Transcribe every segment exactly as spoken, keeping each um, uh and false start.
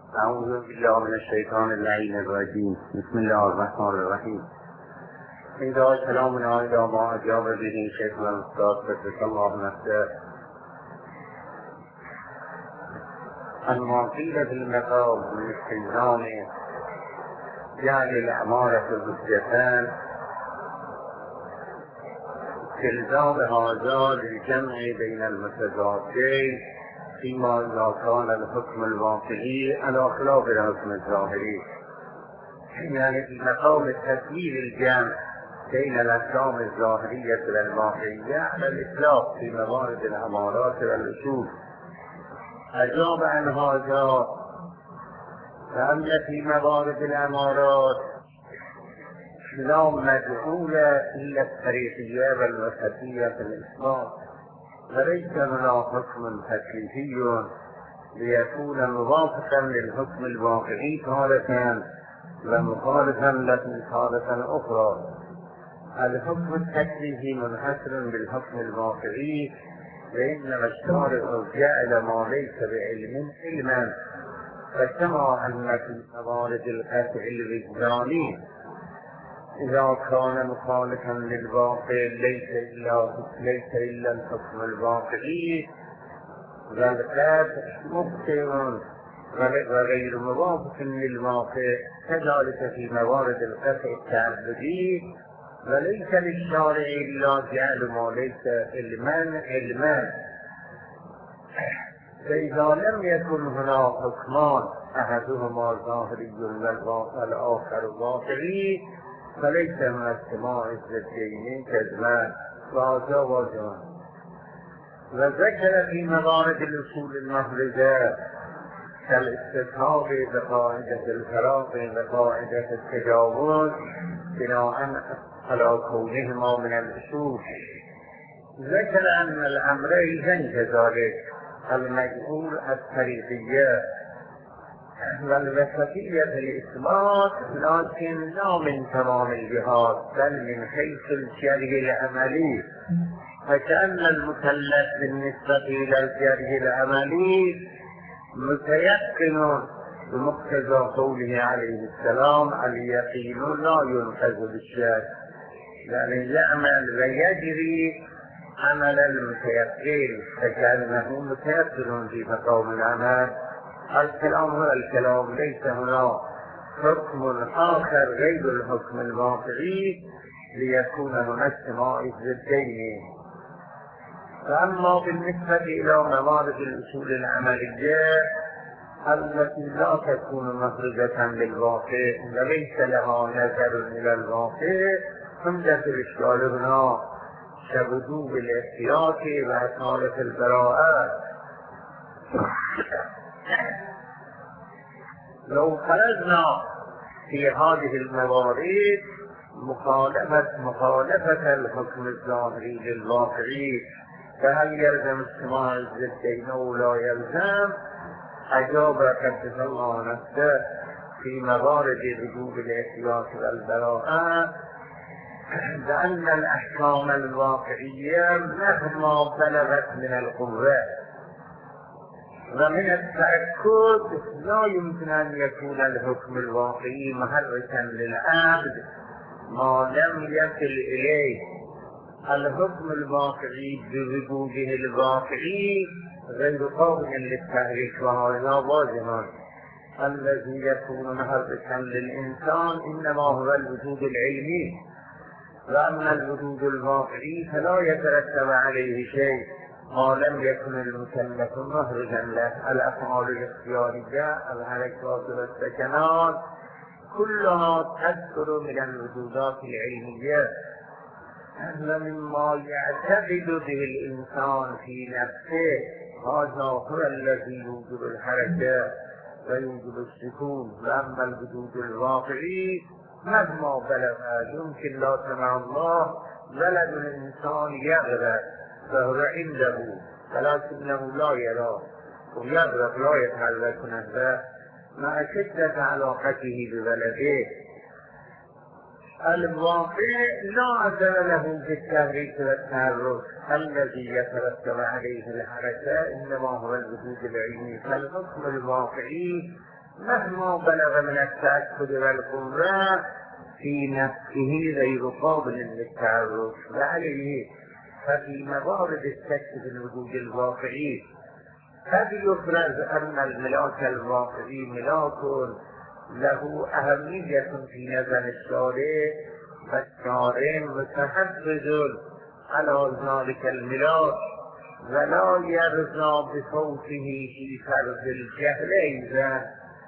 اعوذ بالله من الشیطان اللعین الرجیم. بسم الله الرحمن الرحیم. اینجا کلامنا الى ما اجاب به شیخ الاستاذ قدس الله نفسه اما قیل فی المقام من استلزام جعل الامارة حجة استلزام هذا للجمع بین المتضادین فيما إذا كان الحكم الواقعي على خلاف الحكم الظاهري، يعني في مقام تسوير الجمع بين الأحكام الظاهرية والواقعية على الإطلاق في موارد الأمارات والأصول. أجاب عن هذا فأن في موارد الأمارات لا مدعول إلا الطريقية والوسطية في الإسلام، وليس هنا حكم تكليفي ليكون موافقا للحكم الواقعي تارة ومخالفا له تارة أخرى. الحكم التكليفي منحصر بالحكم الواقعي، وإنما الشارع جعل ما ليس بعلم علما، فكما أن في موارد القطع الوجداني إذا كان مخالفا للواقع ليس إلا ليس إلا الحكم الواقعي، والقطع مخطئ وغير موافق للواقع، كذلك في موارد القطع التعبدي، وليس للشارع إلا جعل ما ليس علما علما. فإذا لم يكن هنا حكمان أحدهما ظاهري والآخر واقعي فليس من اجتماع الضدين كالزمان وهذا واجب. وذكر في موارد الأصول المخرجة كالاستثناء بقاعدة الفراغ وقاعدة التجاوز بناء على كونهما من الأصول. ذكر أن الأمرين كذلك المجهول الطريقية والوسطية في الإثبات، لكن لا من تمام الجهاد بل من حيث الجرح العملي، فكأن المكلف بالنسبة إلى الجرح العملي متيقن بمقتضى قوله عليه السلام اليقين لا ينقذ بالشك، يعني يعمل ويجري عمل المتيقن، فكأنه متيقن في مقام العمل. الكلام هو الكلام، ليس هنا حكم آخر غير الحكم الواقعي ليكون هنا اجتماع الضدين. فأما بالنسبة إلى موارد الأصول العملية التي لا تكون مخرجة للواقع وليس لها نظر إلى الواقع، حمدة الإشكال هنا كوجوب الاحتياط وإصالة البراءة. لو فرضنا في هذه الموارد مخالفة مخالفة الحكم الظاهري للواقعي فهل يلزم اجتماع الضدين أو لا يلزم؟ أجاب قدس الله نفسه في موارد وجوب الاحتياط والبراءة بأن الأحكام الواقعية مهما بلغت من القوة ومن التأكد لا يمكن أن يكون الحكم الواقعي محركا للعبد ما لم يصل إليه. الحكم الواقعي بوجوده الواقعي غير قابل للتحريك، وهذا واجب. الذي يكون محركا للإنسان إنما هو الوجود العلمي، وأما الوجود الواقعي فلا يترتب عليه شيء ما لم يكن المكلف مخرجا له. الأفعال الاختيارية الحركات والسكنات كلها تذكر من الوجودات العلمية، ومما يعتقد به الإنسان في نفسه هذا هو الذي يوجب الحركة ويوجب السكون. وأما الوجود الواقعي مهما بلغ يمكن لا سمع الله ولد الإنسان يغرق فهو عنده ولكنه لا يراه ويغرق لا يتحرك نفسه مع شدة علاقته بولده. الواقع لا أثر له في التحريك والتحرك الذي يترتب عليه الحركة، إنما هو الوجود العلمي. فالحكم الواقعي مهما بلغ من التأكد والقوة في نفسه غير قابل للتعرف، وعليه ففي موارد الشك في الوجود الواقعي قد يفرز أن الملاك الواقعي ملاك له أهمية في نظر الشارع، فالشارع متحفظ على ذلك الملاك ولا يرضى بصوته في فرض الجهل أيضا،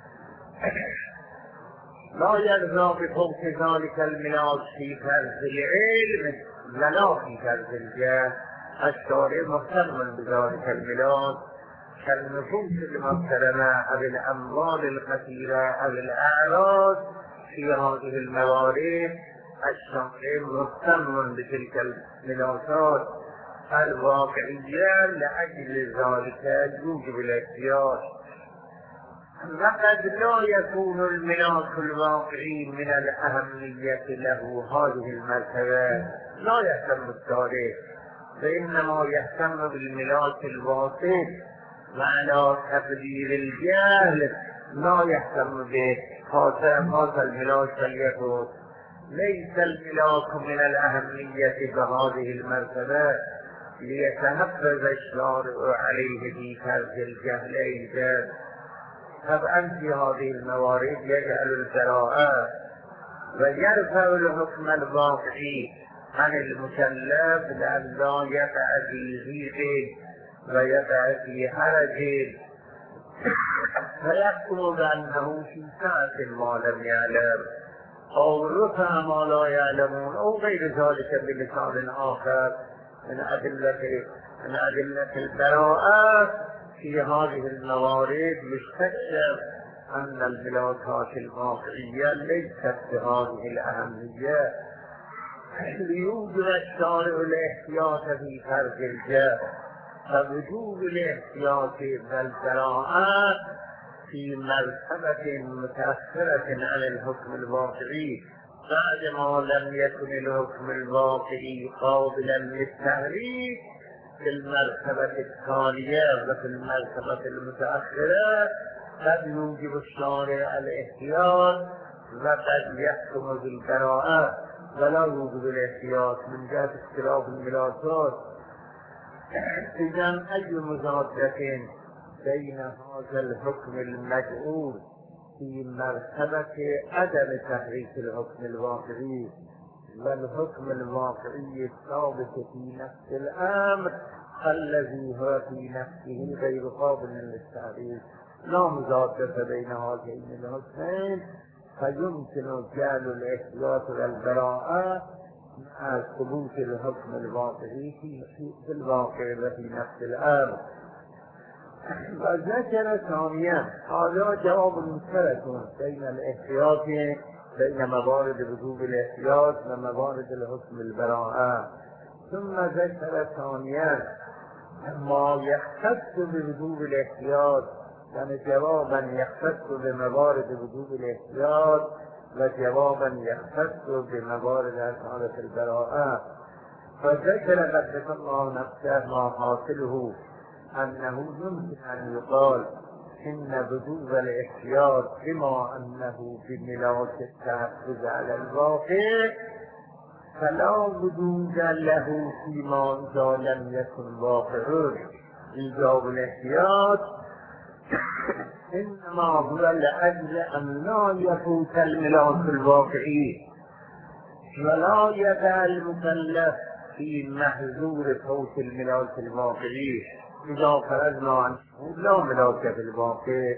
لا يرضى بصوت ذلك الملاك في فرض العلم ولا في فرض الجهل. الشارع مهتم بذلك الملاك كالنفوس المحترمة أو الأموال الكثيرة أو الأعراض. في هذه الموارد الشارع مهتم بتلك الملاكات الواقعية لأجل ذلك يوجب الاحتياط. وقد لا يكون الملاك الواقعي من الأهمية له هذه المرتبة، لا يهتم الشارع، فإنما يهتم بالملاك الواقع وعلى تقدير الجهل لا يهتم به. هذا الملاك فليكن ليس الملاك من الأهمية بهذه المرتبة ليتنفذ الشارع عليه في فرض الجهل أيضا. طبعا في هذه الموارد يجعل البراءة ويرفع الحكم الواقعي عن المكلف لأن لا يقع في ضيق ويقع في حرج فيحكم بأنه في ساعة ما لم يعلم أو رفع ما لا يعلمون أو غير ذلك بلسان آخر من أدلة من أدلة البراءة. في هذه الموارد يستكشف أن الملاكات الواقعية ليست بهذه الأهمية ليوجب الشارع الاحتياط في فرض الجهل، فوجوب الاحتياط والبراءة في مرتبة متأخرة عن الحكم الواقعي بعد ما لم يكن الحكم الواقعي قابلا للتحريك في المرتبة التالية وفي المرتبة المتأخرة قد يوجب الشارع الاحتياط وقد يحكم بالبراءة ولا يوجب الاحتياط من جهة اختلاف الملاكات. إذن أي مزادة بين هذا الحكم المجعول في مرتبة عدم تحريك الحكم الواقعي والحكم الواقعي الثابت في نفس الأمر الذي هو في نفسه غير قابل للتعريف، لا مزادة بين هذين الحكمين، فيمكن جعل الاحتياط والبراءة مع ثبوت الحكم الواقعي في الواقع وفي نفس الأمر. وذكر ثانيا هذا جواب مشترك بين الاحتياط بين موارد وجوب الاحتياط وموارد الحكم البراءة. ثم ذكر ثانيا ما يختص بوجوب الاحتياط، يعني جوابا يختص بموارد وجوب الاحتياط وجوابا يختص بموارد حالة البراءة. فذكر قدس الله نفسه ما حاصله أنه يمكن أن يقال إن وجوب الاحتياط بما أنه بملاك التحفظ على الواقع فلا وجود له فيما إذا لم يكن واقعا. إيجاب الاحتياط إنما هو لأجل أن لا يفوت الملاك الواقعي ولا يدع المكلف في محظور فوت الملاك الواقعي. إذا فرضنا أنه لا ملاك في الواقع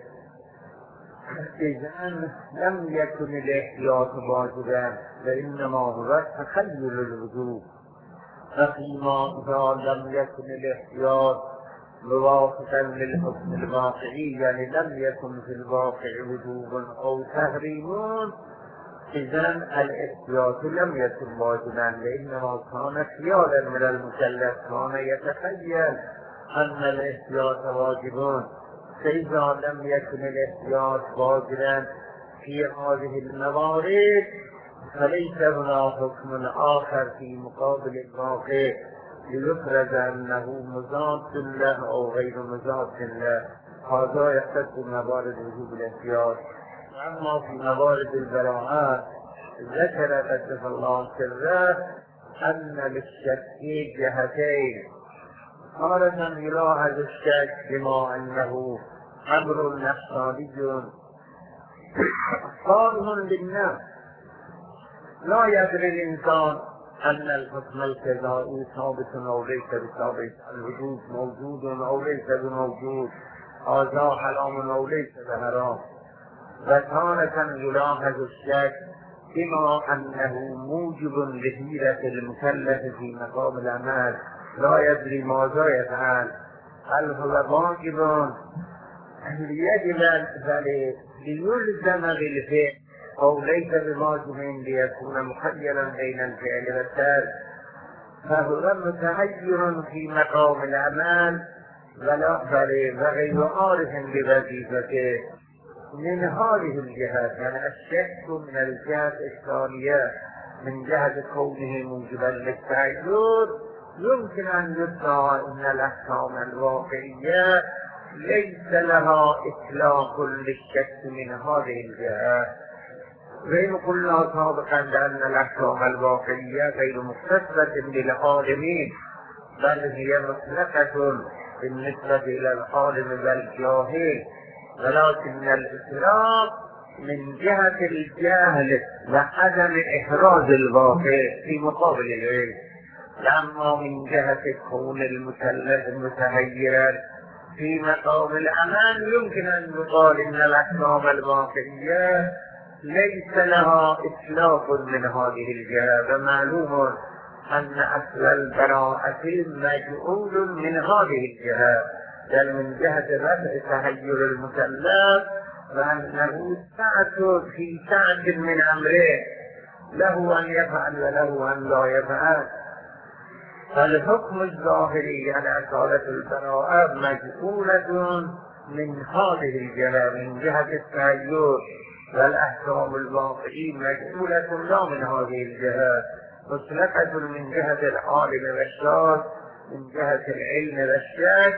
إذن لم يكن الاحتياط واجبا وإنما هو تخيل الوجوب. ففيما إذا لم يكن الاحتياط موافقا للحكم الواقعي يعني لم يكن في الواقع وجوب أو تحريم إذن الاحتياط لم يكن واجبا، لأنه كان خيالا من المكلف، كان يتخيل أن الاحتياط واجب. فإذا لم يكن الاحتياط واجبا في هذه الموارد فليس هنا حكم آخر في مقابل الواقع ليفرض أنه مضاد له أو غير مضاد له. هذا يختص بموارد وجوب الاحتياط. اما في موارد البراءة ذكر قدس الله سره ان للشك جهتين. تارة يلاحظ الشك بما انه امر نفساني صالح للنفس، لا يدري الانسان ان الحكم القضائي ثابت او ليس بثابت، الوجود موجود او ليس بموجود، هذا حرام او ليس بحرام. وتارة يلاحظ الشك بما انه موجب لحيرة المكلف في مقام العمل، لا يدري ماذا يفعل، هل هو واجب ليجب ليلزم بالفعل او ليس بواجب ليكون مخيرا بين الفعل والترك، فهو متحير في مقام العمل ولا وغير عارف بوظيفته. من هذه الجهات يعني الشك من الجهة الثانية من جهة كونه موجبا للتعير يمكن ان يدعى ان الاحكام الواقعية ليس لها اطلاق للشك من هذه الجهة. غير قلنا سابقا بان الاحكام الواقعية غير مختصة بالعالمين، بل هي مطلقة بالنسبة الى العالم والجاهل، ولكن الاطلاق من جهة الجهل وعدم احراز الواقع في مقابل العلم، اما من جهة كون المكلف متهيرا في مقام الأمان يمكن أن يقال إن الأحكام الواقعية ليس لها إطلاق من هذه الجهة. ومعلوم أن أصل البراءة مجعول من هذه الجهة، بل من جهة رفع تهير المكلف وأنه سعة في سعة من أمره، له أن يفعل وله أن لا يفعل. فالحكم الظاهري على أصالة البراءة مجعولة من هذه الجهة من جهة التهير، والأحكام الواقعي مجعولة لا من هذه الجهة، مطلقة من جهة العالم والشاك، من جهة العلم والشك،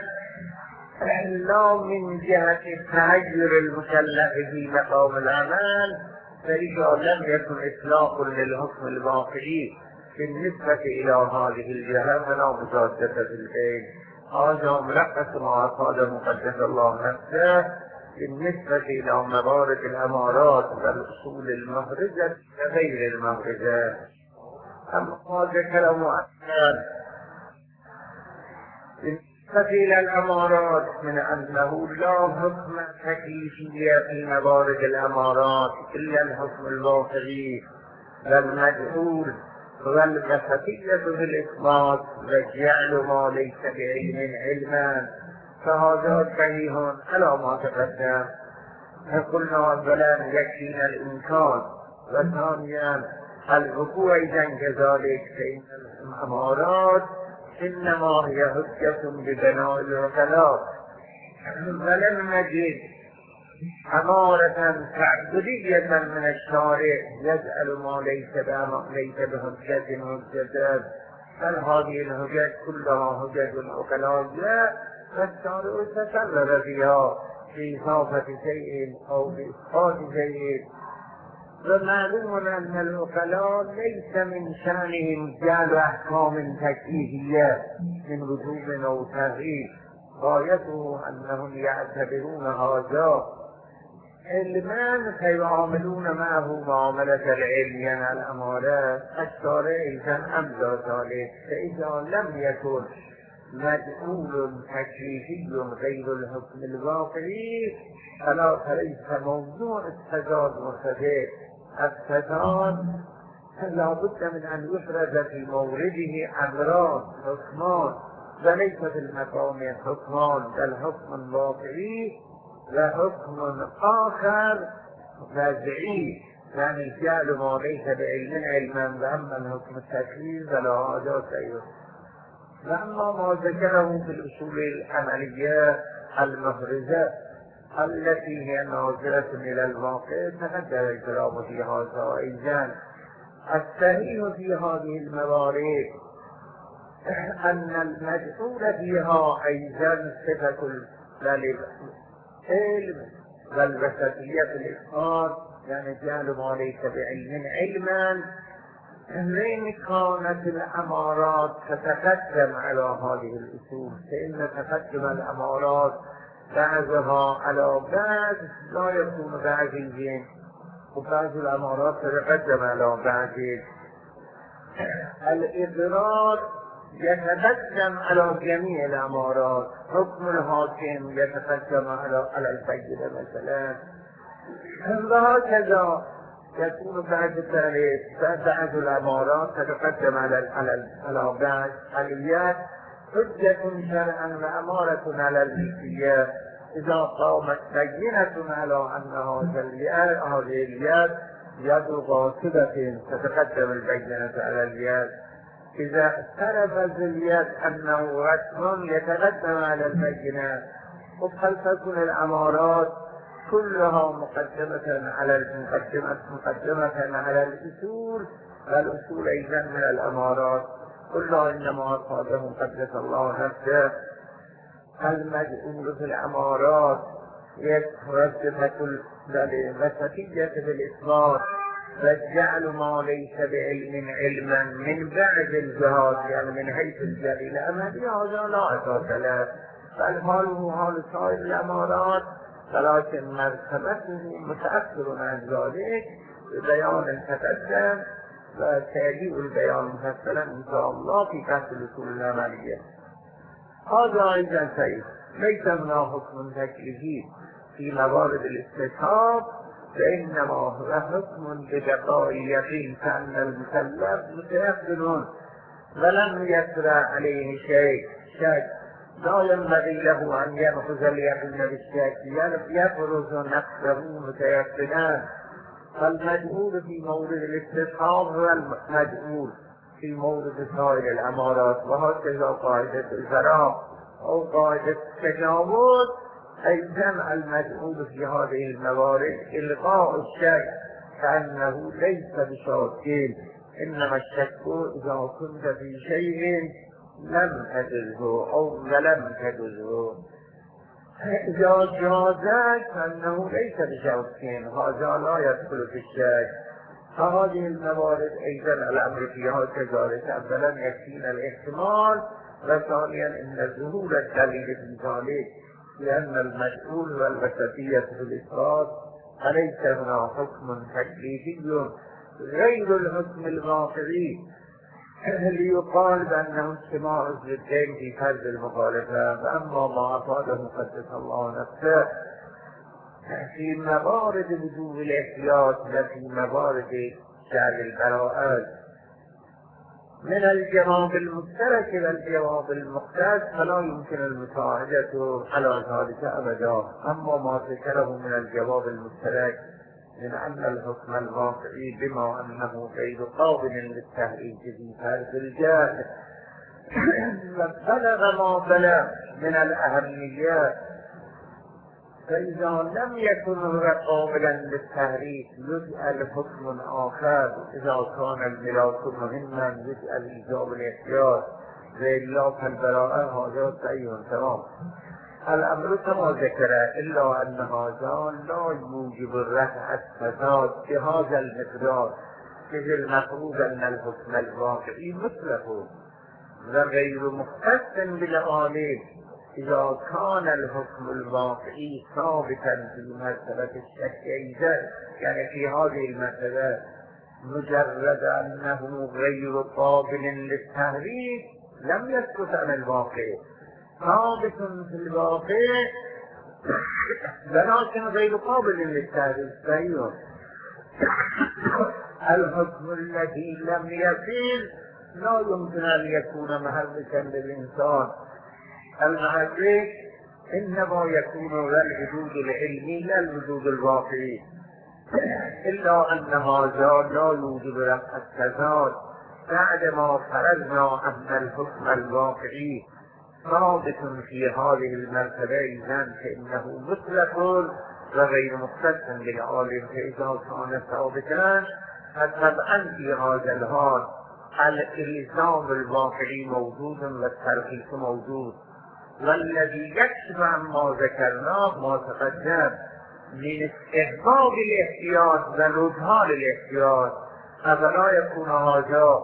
لا من جهة التهير المكلف في مقام العمل. فإذا لم يكن إطلاق للحكم الواقعي بالنسبة إلى هذه الجهة فلا مجادة في البين. هذا ملخص ما قال مقدس الله نفسه بالنسبة إلى موارد الأمارات والأصول المخرجة وغير المخرجة. أما ما ذكر مؤثر بالنسبة إلى الأمارات من أنه لا حكم تكليفي في موارد الأمارات إلا الحكم الواقعي والمجهول والخفية في الإثبات وجعل ما ليس بعلم علما، فهذا صحيح على ما تقدم. فقلنا أولا يكفينا الإمكان، وثانيا الوقوع إذا كذلك فإن الأمارات إنما هي حجة ببناء العقلاء، ولم نجد أمارة تعبدية من الشارع يسأل ما ليس ليس بحجة حجة، بل هذه الحجج كلها حجج عقلائية، فالشارع تسرب فيها في إضافة شيء أو في إسقاط شيء. ومعلوم أن العقلاء ليس من شأنهم جعل أحكام تكليفية من وجوب أو تغيير، غايته أنهم يعتبرون هذا علما فيعاملون معه معاملة العلم يعني الأمارات. الشارع إذا أمضى ذلك، فإذا لم يكن مجعول تكليفي غير الحكم الواقعي فلا فليس موضوع التضاد مرتبط. التضاد لا بد من أن يفرز في مورده أمران حكمان، وليس في المقام حكمان، بل حكم واقعي وحكم آخر وضعي، يعني جعل ما ليس بعلم علما، وأما الحكم التكليف فلا هذا شيء. وأما ما ذكره في الأصول العملية المفرزة التي هي ناظرة إلى الواقع تقدم الكلام في هذا أيضا. الصحيح في هذه الموارد أن المجعول فيها أيضا صفة علم والوسطية في الإثبات يعني جعل ما ليس بعلم علما. إن كانت الأمارات تتقدم على هذه الأصول، فإن تقدم الأمارات بعضها على بعض لا يكون بعضيين، وبعض الأمارات تتقدم على بعض. الإضرار يتقدم على جميع الأمارات، حكم الحاكم يتقدم على على البينة مثلا، وهكذا يكون بعد ذلك بعض الأمارات تتقدم على على على بعض. اليد حجة شرعا وأمارة على المثلية، إذا قامت بينة على أن هذا اليد هذه اليد يد غاصبة تتقدم البينة على اليد. إذا اعترف اليد أنه رسم يتقدم على البينة. وقد تكون الأمارات كلها مقدمة على المقدمة مقدمة على الأصول، والأصول أيضا من الأمارات كلها إنما أصابهم قدس الله نفسه. المجعول في الأمارات يترجمة الوسطية في الإثبات، فجعل ما ليس بعلم علما من بعد الجهاد يعني من حيث الجليل أمامي هذا لا أساس له، بل حاله حال سائر الأمارات، ولكن مرتبته متأثر عن ذلك ببيان تقدم وتأديب البيان مفصلا إن شاء الله في بحث الأصول العملية. هذا أيضا شيء ليس منه حكم تكليفي في موارد الاستصحاب، فإنما هو حكم ببقاء اليقين كأن المكلف متيقن ولم يسرى عليه شيء شك، لا ينبغي له أن يأخذ اليقين بالشك، يفرز نفسه متيقنا. فالمجهول في مورد الاستصحاب هو المجهول في مورد سائر الأمارات، وهكذا قاعدة الفراغ أو قاعدة التجاوز أي جمع المجهول في هذه الموارد إلغاء الشك كأنه ليس بشاك، إنما الشك إذا كنت في شيء لم تجزه أو لم تجزه. إذا جازت فإنه ليس بشاك، هذا لا يدخل في الشك. فهذه الموارد أيضا الأمر فيها كذلك، أولا يكفينا الاحتمال، وثانيا إن ظهور الدليل في ذلك، لأن المجهول والوسطية في الإثبات فليس هنا حكم تكليفي غير الحكم الواقعي ليقال بأنه اجتماع الضدين في فرض المخالفة. فأما ما أفاده قدس الله نفسه في موارد وجوب الاحتياط وفي موارد جعل البراءات من الجواب المشترك والجواب المختص فلا يمكن المساعدة على ذلك أبدا. أما ما ذكره من الجواب المشترك من أن الحكم الواقعي بما أنه غير قابل للتهريج في فرض الجهل بلغ ما بلغ من الأهميات، فإذا لم يكن قابلا للتهريج يسأل حكم آخر. إذا كان الملاك مهما يسأل إيجاب الاحتياط وإلا فالبراءة هذا صحيح تمام. الأمر كما ذكر إلا أن هذا لا يوجب الرفع الفساد بهذا المقدار، إذ المفروض أن الحكم الواقعي مطلق وغير مختص بالآلة. إذا كان الحكم الواقعي ثابتا في مرتبة الشك أيضا يعني في هذه المرتبة مجرد أنه غير قابل للتهريج لم يسقط عن الواقع، ثابت في الواقع ولكن غير قابل للتهريج. فهي الحكم الذي لم يصل لا يمكن أن يكون محركا للإنسان. المحرك إنما يكون الوجود العلمي لا الوجود الواقعي، إلا أن هذا لا يوجد رفع التضاد بعدما فرضنا أن الحكم الواقعي ثابت في هذه المرتبة إذن فإنه مطلق وغير مختص بالعالم. فإذا كان ثابتا فطبعا في هذا الحال الإلزام الواقعي موجود والترخيص موجود، والذی یکشف عما ذکرناه ما تقدم من استحباب الاحتیاط و رجحان الاحتیاط افلا یکون هذا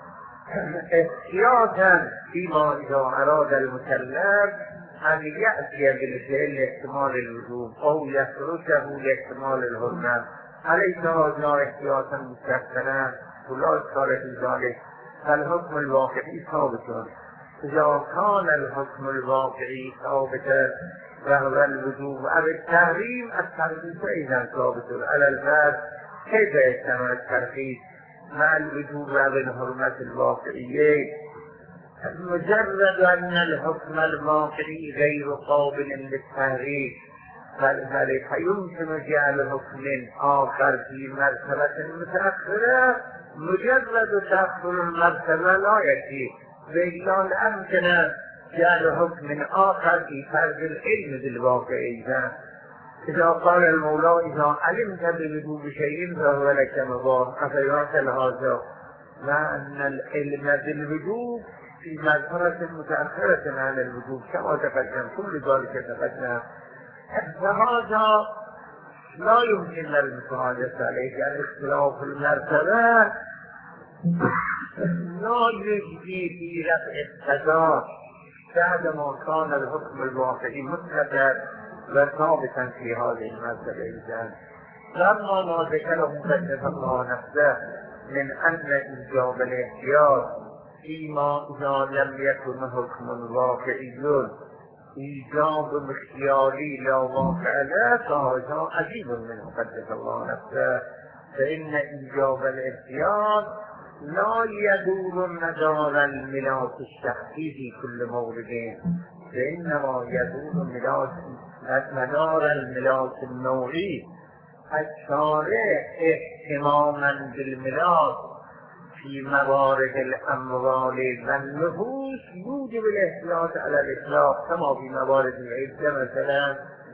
احتیاطا فيما اذا اراد المكلف ان یأتی بالفعل احتمال الوجوب او یترکه لاحتمال الحرمة أليس هذا احتیاطا مستحسنا ولا اشكال في ذلك فالحكم الواقعي ثابت إذا كان الحكم الواقعي ثابتا وهو الوجوب أو التحريم الترخيص أيضا ثابت على الفرد كيف يجتمع الترخيص مع الوجوب أو الحرمة الواقعية مجرد أن الحكم الواقعي غير قابل للتحريف فلذلك يمكن جعل حكم آخر في مرتبة متأخرة مجرد تأخر المرتبة لا يكفي وإلا أمكن جعل حكم آخر في فرض العلم بالواقع إذا قال المولى إذا علمت بوجوب شيء فهو لك مباح أفيعطل هذا مع أن العلم بالوجوب في مرتبة متأخرة عن الوجوب كما تقدم كل ذلك تقدم فهذا لا يمكن المساعدة عليه يعني اختلاف المرتبة لا يجدي في رفع القضاء بعدما كان الحكم الواقعي مطلقا وثابتا في هذه المرتبة إذن لما ما ذكره قدس الله نفسه من أن إيجاب الاحتياط فيما إذا لم يكن حكم واقعي إيجاب اختياري لا واقع له فهذا عجيب منه قدس الله نفسه فإن إيجاب الاحتياط لا يدور مدار الملاك الشخصي في كل مورد فإنما يدور مدار الملاك النوعي الشارع اهتماما بالملاك في موارد الأموال والنفوس يوجب الاحتياط على الإطلاق كما في موارد العدة مثلا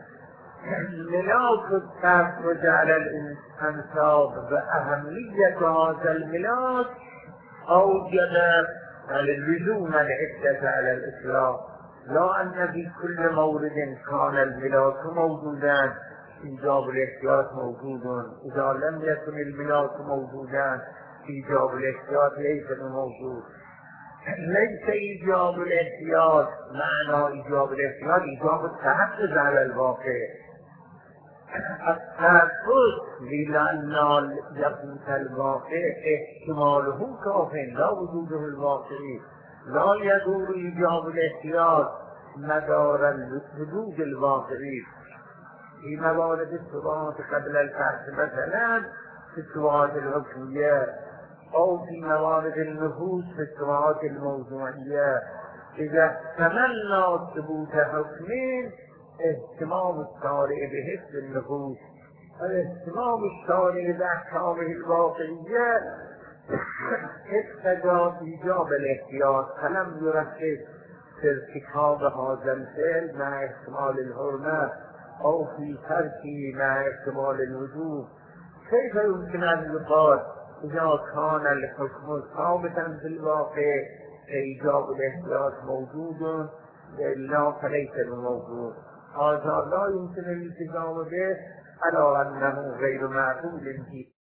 ملاك التفرج على الأنصاب وأهمية هذا الملاك أوجب على اللزوم العدة على الإطلاق لا أن في كل مورد كان الملاك موجودا إيجاب الاحتياط موجود إذا لم يكن الملاك موجودا إيجاب الاحتياط ليس موجود ليس إيجاب الاحتياط معنى إيجاب الاحتياط إيجاب التحفظ على الواقع التحفظ لأن يقوت الواقع احتماله كافٍ لا وجوده الواقعي لا يدور إيجاب الاحتياط مدار الوجود الواقعي في موارد الشبهات قبل الفحص مثلا في الشبهات الحكمية أو في موارد النفوس في الشبهات الموضوعية إذا احتملنا ثبوت حكمين اهتمام الشارع بحفظ النفوس واهتمام الشارع بأحكامه الواقعية اقتضى إيجاب الاحتياط فلم يركز في ارتكاب هذا الفعل مع احتمال الحرمة أو في تركه مع احتمال الوجوب كيف يمكن أن يقال إذا كان الحكم ثابتا في الواقع إيجاب الاحتياط موجود إلا فليس موجود هذا لا يمكن الالتزام به على أنه غير معقول فيه